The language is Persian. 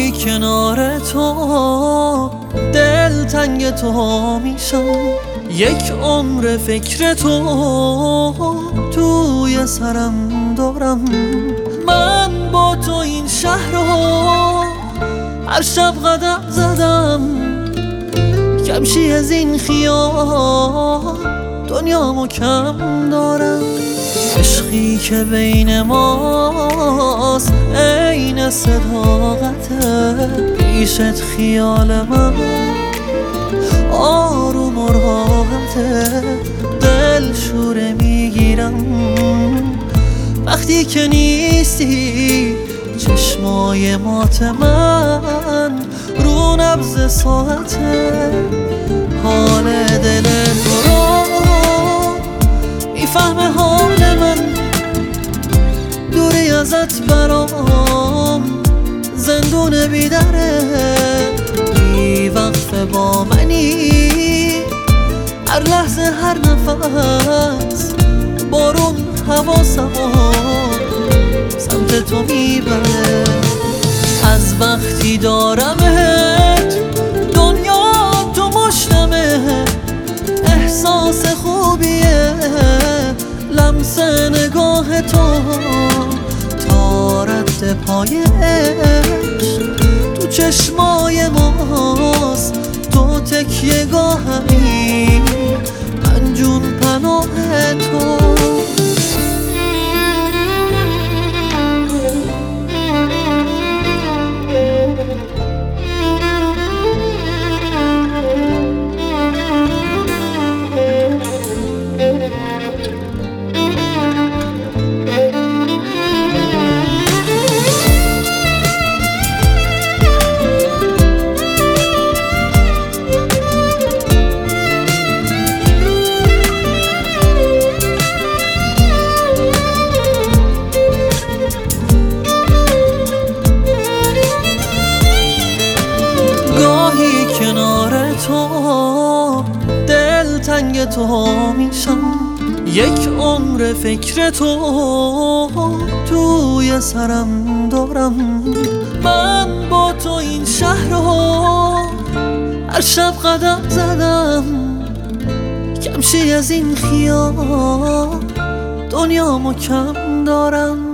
گاهی کنار تو دلتنگ تو میشم، یک عمر فکر تو توی سرم دارم. من با تو این شهر رو هر شب قدم زدم، کمشی از این خیال دنیامو کم دارم. عشقی که بین ماست عین صداقته، پیشت خیال من آروم و راحته. دل شوره میگیرم وقتی که نیستی، چشمای مات من رو نبض ساعته. حال دل تو رو میفهمه حال من، دوری ازت برام زندون بیدره. بی وقفه با منی، هر لحظه هر نفس بارون حواسمو سمت تو میبره. از وقتی دارمت دنیا تو مشتمه، احساس خوبیه لمس نگاه تو. تا رد پای عشق تو چشمای ماست، تو تکیه گاهمی من جون پناه تو. کنار تو دلتنگ تو میشم، یک عمر فکر تو توی سرم دارم. من با تو این شهر رو هر شب قدم زدم، کمشی از این خیال دنیامو کم دارم.